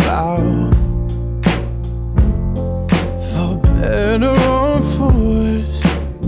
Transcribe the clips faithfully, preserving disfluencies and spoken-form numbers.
about, for better or for worse.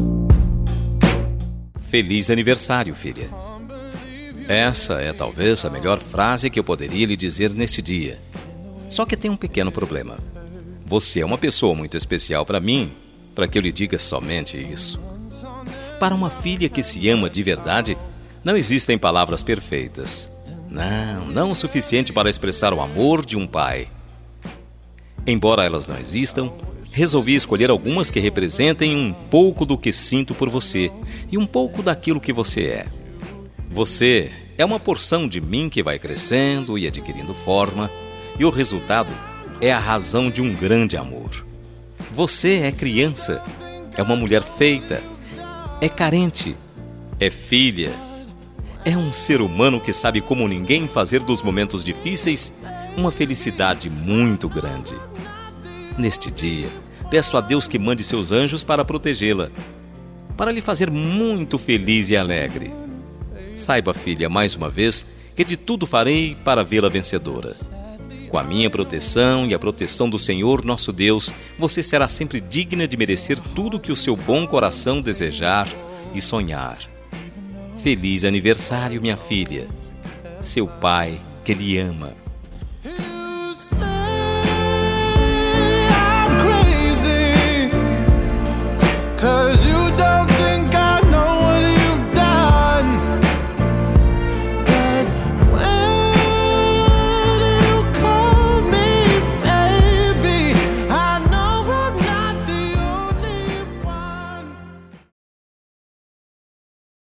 Feliz aniversário, filha. Essa é talvez a melhor frase que eu poderia lhe dizer neste dia. Só que tem um pequeno problema. Você é uma pessoa muito especial para mim, para que eu lhe diga somente isso. Para uma filha que se ama de verdade, não existem palavras perfeitas. Não, não o suficiente para expressar o amor de um pai. Embora elas não existam, resolvi escolher algumas que representem um pouco do que sinto por você e um pouco daquilo que você é. Você é uma porção de mim que vai crescendo e adquirindo forma, e o resultado é a razão de um grande amor. Você é criança, é uma mulher feita, é carente, é filha, é um ser humano que sabe como ninguém fazer dos momentos difíceis uma felicidade muito grande. Neste dia, peço a Deus que mande seus anjos para protegê-la, para lhe fazer muito feliz e alegre. Saiba, filha, mais uma vez, que de tudo farei para vê-la vencedora. Com a minha proteção e a proteção do Senhor nosso Deus, você será sempre digna de merecer tudo que o seu bom coração desejar e sonhar. Feliz aniversário, minha filha. Seu pai que lhe ama.